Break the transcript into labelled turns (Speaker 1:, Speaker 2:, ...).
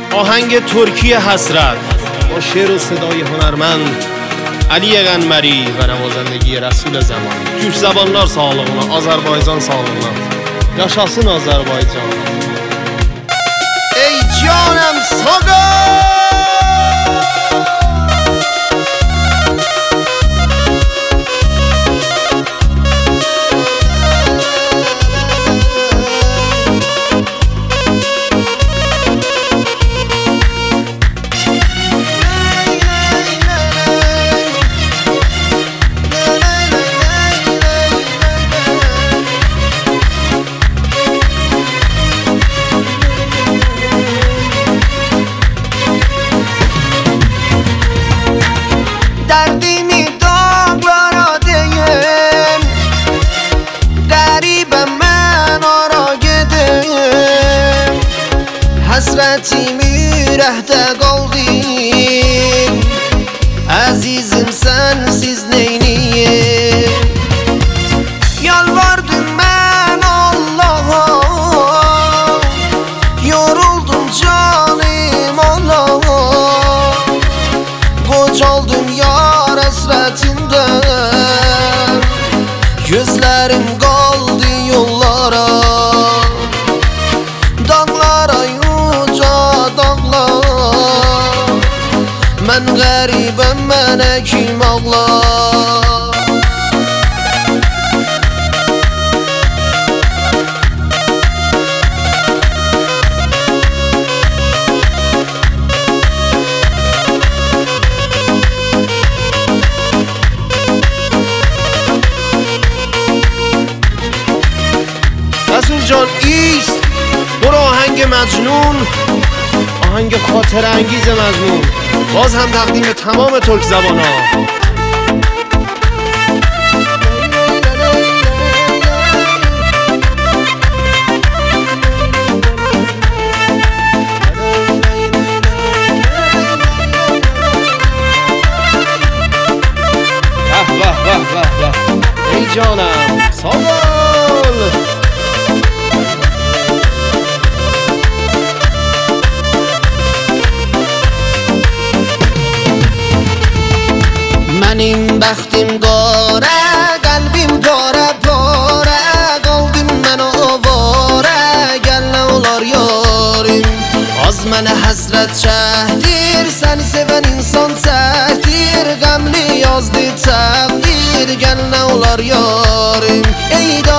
Speaker 1: آهنگ ترکی حسرت با شعر و صدای هنرمند علی قنبری و نوازندگی رسول زمان. Türk zabanlar sağlığına, Azərbaycan sağlığına. Yaşasın Azərbaycan. Ey canım sağa.
Speaker 2: دردیمی داغlara deyim Deribem mən ara gedim Həsrətim ürəkdə qaldım Əzizim sənsiz neyniyim Yalvardım mən Allah'a Yoruldum canım Allah'a Qocaldım yar həsrətindən Gözlərim qaldı yollara Dağlara uca dağlar Mən qəribəm mənə kim ağlar
Speaker 1: رسول جان ایست برو آهنگ مجنون، آهنگ خاطر انگیز مضمون، باز هم تقدیم تمام ترک زبان ها. ای جانم ساول
Speaker 2: Mənim bəxtim qara, qəlbim qara para Qaldım mən avara, gəl nə olar yarim Az mənə həsrət çəkdir, səni sevən insan çəkdir Qəmli yazdı təqdir, gəl nə olar yarim Ey